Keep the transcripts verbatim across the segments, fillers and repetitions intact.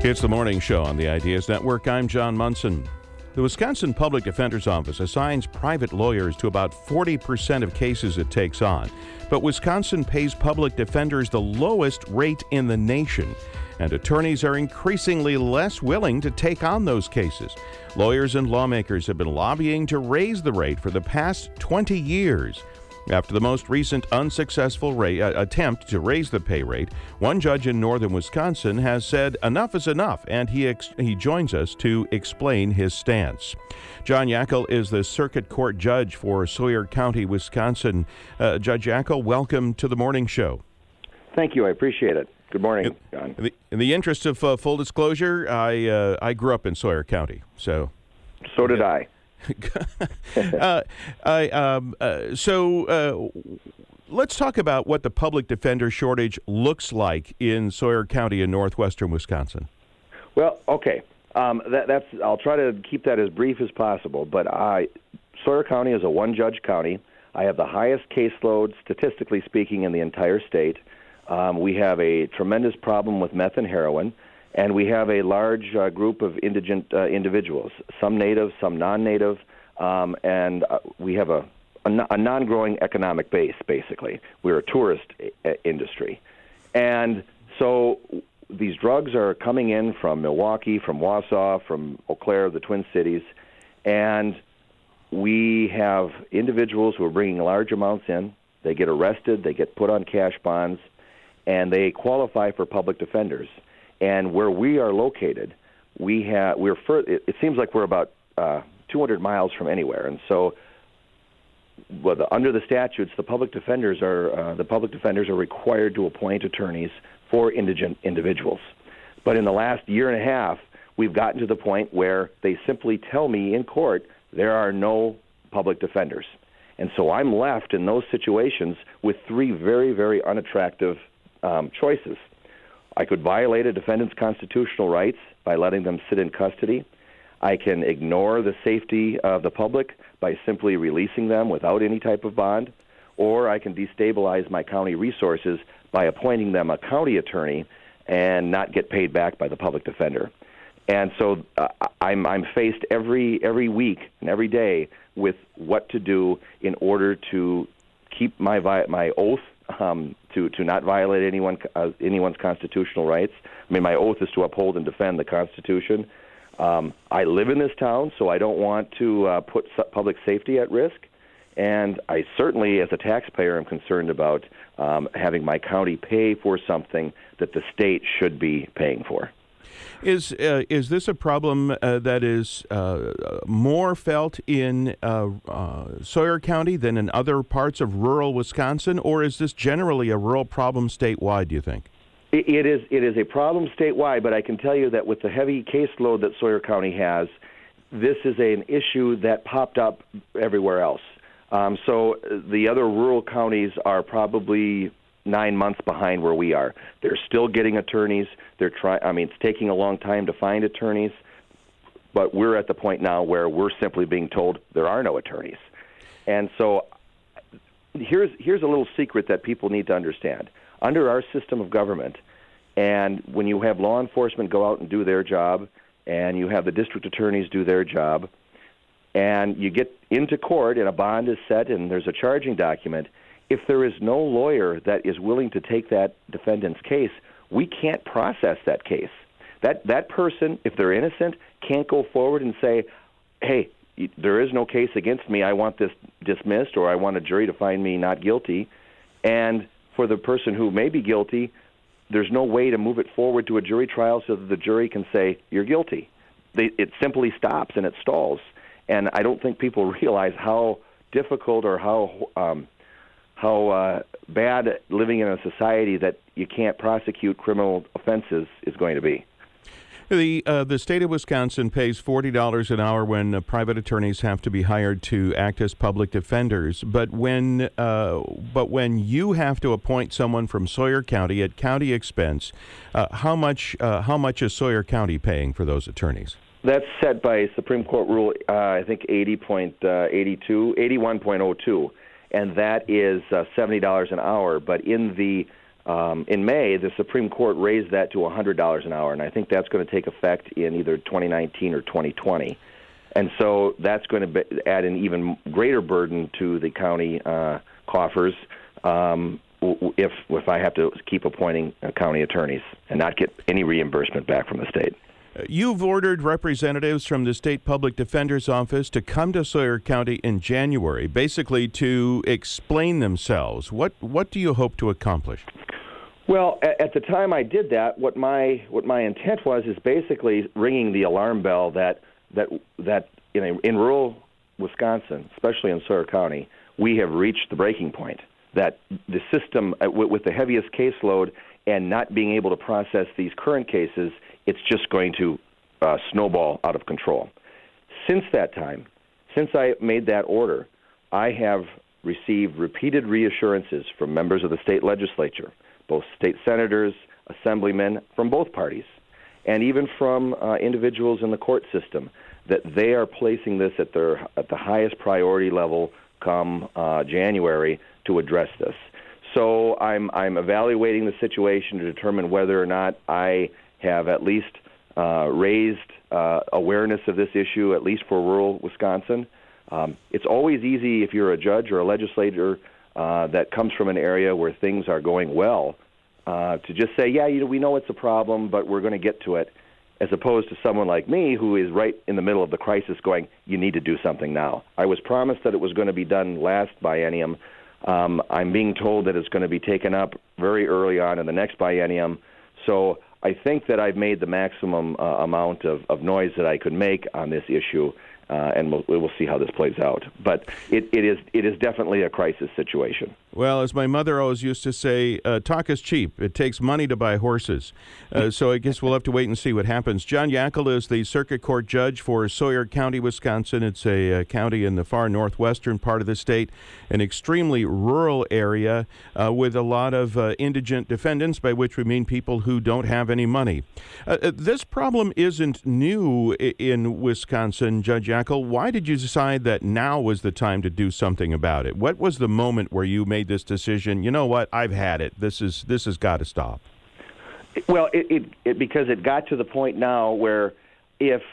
It's the morning show on the Ideas Network. I'm John Munson. The Wisconsin Public Defender's Office assigns private lawyers to about forty percent of cases it takes on. But Wisconsin pays public defenders the lowest rate in the nation, and attorneys are increasingly less willing to take on those cases. Lawyers and lawmakers have been lobbying to raise the rate for the past twenty years. After the most recent unsuccessful rate, uh, attempt to raise the pay rate, one judge in northern Wisconsin has said enough is enough, and he ex- he joins us to explain his stance. John Yackel is the circuit court judge for Sawyer County, Wisconsin. Uh, Judge Yackel, welcome to the morning show. Thank you. I appreciate it. Good morning, John. In the, in the interest of uh, full disclosure, I uh, I grew up in Sawyer County, so so did I. uh, I, um, uh, so uh, let's talk about what the public defender shortage looks like in Sawyer County in northwestern Wisconsin. Well, okay. Um, that, that's. I'll try to keep that as brief as possible. But I, Sawyer County is a one-judge county. I have the highest caseload, statistically speaking, in the entire state. Um, we have a tremendous problem with meth and heroin. And we have a large uh, group of indigent uh, individuals, some native, some non-native, um, and uh, we have a, a, a non-growing economic base, basically. We're a tourist I- industry. And so these drugs are coming in from Milwaukee, from Wausau, from Eau Claire, the Twin Cities, and we have individuals who are bringing large amounts in. They get arrested, they get put on cash bonds, and they qualify for public defenders. And where we are located, we have we're fur- it, it seems like we're about uh, two hundred miles from anywhere, and so well, the, under the statutes, the public defenders are uh, the public defenders are required to appoint attorneys for indigent individuals. But in the last year and a half, we've gotten to the point where they simply tell me in court there are no public defenders, and so I'm left in those situations with three very, very unattractive um, choices. I could violate a defendant's constitutional rights by letting them sit in custody. I can ignore the safety of the public by simply releasing them without any type of bond, or I can destabilize my county resources by appointing them a county attorney and not get paid back by the public defender. And so uh, I'm, I'm faced every every week and every day with what to do in order to keep my vi- my oath Um, to, to not violate anyone uh, anyone's constitutional rights. I mean, my oath is to uphold and defend the Constitution. Um, I live in this town, so I don't want to uh, put public safety at risk. And I certainly, as a taxpayer, am concerned about um, having my county pay for something that the state should be paying for. Is uh, is this a problem uh, that is uh, more felt in uh, uh, Sawyer County than in other parts of rural Wisconsin, or is this generally a rural problem statewide, do you think? It, it is it is a problem statewide, but I can tell you that with the heavy caseload that Sawyer County has, this is an issue that popped up everywhere else. Um, so the other rural counties are probably nine months behind where we are. They're still getting attorneys. They're trying. I mean, it's taking a long time to find attorneys, but we're at the point now where we're simply being told there are no attorneys. And so here's here's a little secret that people need to understand. Under our system of government, and when you have law enforcement go out and do their job, and you have the district attorneys do their job, and you get into court and a bond is set and there's a charging document, if there is no lawyer that is willing to take that defendant's case, we can't process that case. That that person, if they're innocent, can't go forward and say, hey, there is no case against me, I want this dismissed, or I want a jury to find me not guilty. And for the person who may be guilty, there's no way to move it forward to a jury trial so that the jury can say, you're guilty. They, it simply stops and it stalls. And I don't think people realize how difficult or how um, how uh, bad living in a society that you can't prosecute criminal offenses is going to be. The uh, the state of Wisconsin pays forty dollars an hour when uh, private attorneys have to be hired to act as public defenders. But when uh, but when you have to appoint someone from Sawyer County at county expense, uh, how much uh, how much is Sawyer County paying for those attorneys? That's set by Supreme Court Rule, uh, I think eighty point eight two, eighty-one point oh two, and that is uh, seventy dollars an hour. But in the Um, in May, the Supreme Court raised that to one hundred dollars an hour, and I think that's going to take effect in either twenty nineteen or twenty twenty. And so that's going to be, add an even greater burden to the county uh, coffers um, if if I have to keep appointing uh, county attorneys and not get any reimbursement back from the state. You've ordered representatives from the State Public Defender's Office to come to Sawyer County in January, basically to explain themselves. What what do you hope to accomplish? Well, at, at the time I did that, what my what my intent was is basically ringing the alarm bell that that that in a, in rural Wisconsin, especially in Sawyer County, we have reached the breaking point. That the system, uh, with, with the heaviest caseload and not being able to process these current cases, it's just going to uh, snowball out of control. Since that time, since I made that order, I have received repeated reassurances from members of the state legislature, both state senators, assemblymen from both parties, and even from uh, individuals in the court system, that they are placing this at their at the highest priority level come uh, January to address this. So I'm I'm evaluating the situation to determine whether or not I have at least uh, raised uh, awareness of this issue, at least for rural Wisconsin. Um, it's always easy if you're a judge or a legislator uh, that comes from an area where things are going well uh, to just say, yeah, you know, we know it's a problem, but we're going to get to it, as opposed to someone like me who is right in the middle of the crisis going, you need to do something now. I was promised that it was going to be done last biennium. Um, I'm being told that it's going to be taken up very early on in the next biennium. So I think that I've made the maximum uh, amount of, of noise that I could make on this issue, uh, and we'll, we'll see how this plays out. But it, it is it is definitely a crisis situation. Well, as my mother always used to say, uh, talk is cheap. It takes money to buy horses. Uh, so I guess we'll have to wait and see what happens. John Yackel is the Circuit Court Judge for Sawyer County, Wisconsin. It's a uh, county in the far northwestern part of the state, an extremely rural area uh, with a lot of uh, indigent defendants, by which we mean people who don't have any money. Uh, this problem isn't new in Wisconsin, Judge Yackel. Why did you decide that now was the time to do something about it? What was the moment where you made this decision? You know what? I've had it. This is this has got to stop. Well, it, it, it because it got to the point now where, if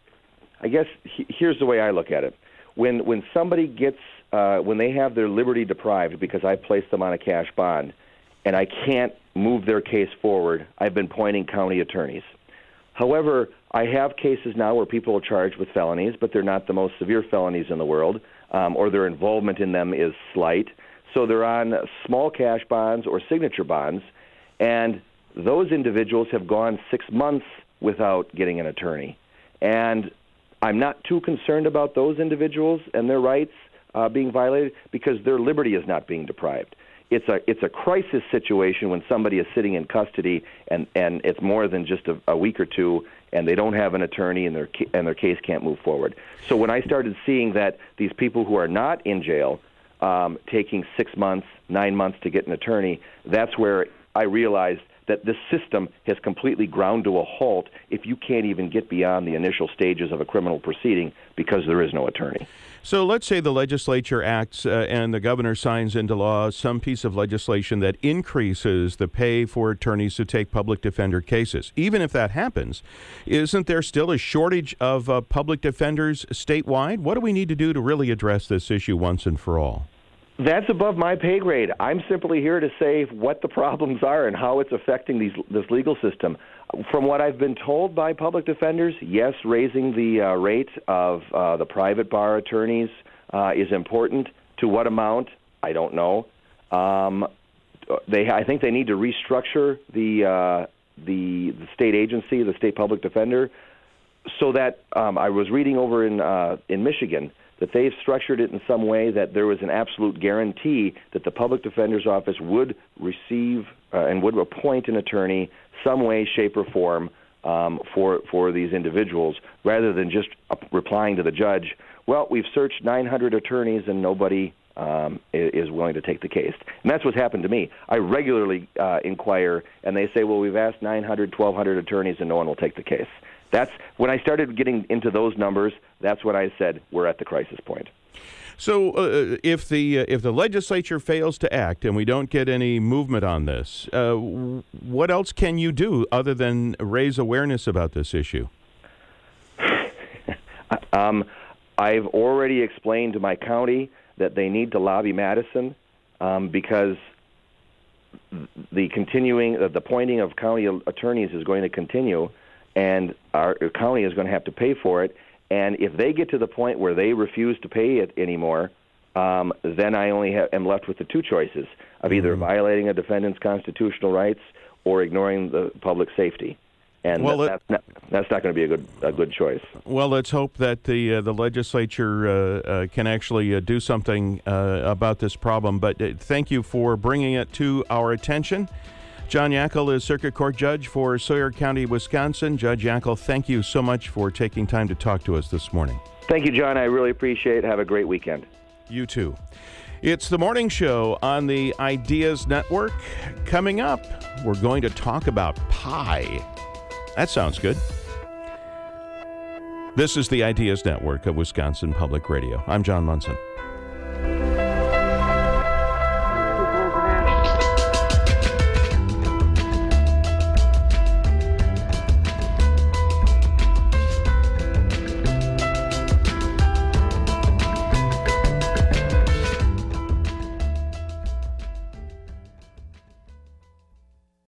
I guess he, here's the way I look at it: when when somebody gets uh, when they have their liberty deprived because I placed them on a cash bond, and I can't move their case forward, I've been appointing county attorneys. However, I have cases now where people are charged with felonies, but they're not the most severe felonies in the world, um, or their involvement in them is slight. So they're on small cash bonds or signature bonds, and those individuals have gone six months without getting an attorney. And I'm not too concerned about those individuals and their rights uh, being violated because their liberty is not being deprived. It's a it's a crisis situation when somebody is sitting in custody and, and it's more than just a, a week or two, and they don't have an attorney and their and their case can't move forward. So when I started seeing that these people who are not in jail um, taking six months, nine months to get an attorney, that's where I realized that this system has completely ground to a halt if you can't even get beyond the initial stages of a criminal proceeding because there is no attorney. So let's say the legislature acts uh, and the governor signs into law some piece of legislation that increases the pay for attorneys to take public defender cases. Even if that happens, isn't there still a shortage of uh, public defenders statewide? What do we need to do to really address this issue once and for all? That's above my pay grade. I'm simply here to say what the problems are and how it's affecting these, this legal system. From what I've been told by public defenders, yes, raising the uh, rate of uh, the private bar attorneys uh, is important. To what amount, I don't know. Um, they, I think they need to restructure the, uh, the the state agency, the state public defender, so that um, I was reading over in uh, in Michigan that they've structured it in some way that there was an absolute guarantee that the public defender's office would receive uh, and would appoint an attorney some way, shape, or form um, for for these individuals, rather than just uh, replying to the judge, well, we've searched nine hundred attorneys and nobody um, is willing to take the case. And that's what's happened to me. I regularly uh, inquire, and they say, well, we've asked nine hundred, twelve hundred attorneys, and no one will take the case. That's when I started getting into those numbers, that's when I said we're at the crisis point. So uh, if the uh, if the legislature fails to act and we don't get any movement on this, uh, what else can you do other than raise awareness about this issue? um, I've already explained to my county that they need to lobby Madison um, because the continuing, uh, the appointing of county attorneys is going to continue, and our county is going to have to pay for it. And if they get to the point where they refuse to pay it anymore, um, then I only have, am left with the two choices of either mm-hmm. violating a defendant's constitutional rights or ignoring the public safety. And well, that, that's, not, that's not going to be a good a good choice. Well, let's hope that the uh, the legislature uh, uh, can actually uh, do something uh, about this problem. But uh, thank you for bringing it to our attention. John Yackel is Circuit Court Judge for Sawyer County, Wisconsin. Judge Yackel, thank you so much for taking time to talk to us this morning. Thank you, John. I really appreciate it. Have a great weekend. You too. It's the morning show on the Ideas Network. Coming up, we're going to talk about pie. That sounds good. This is the Ideas Network of Wisconsin Public Radio. I'm John Munson.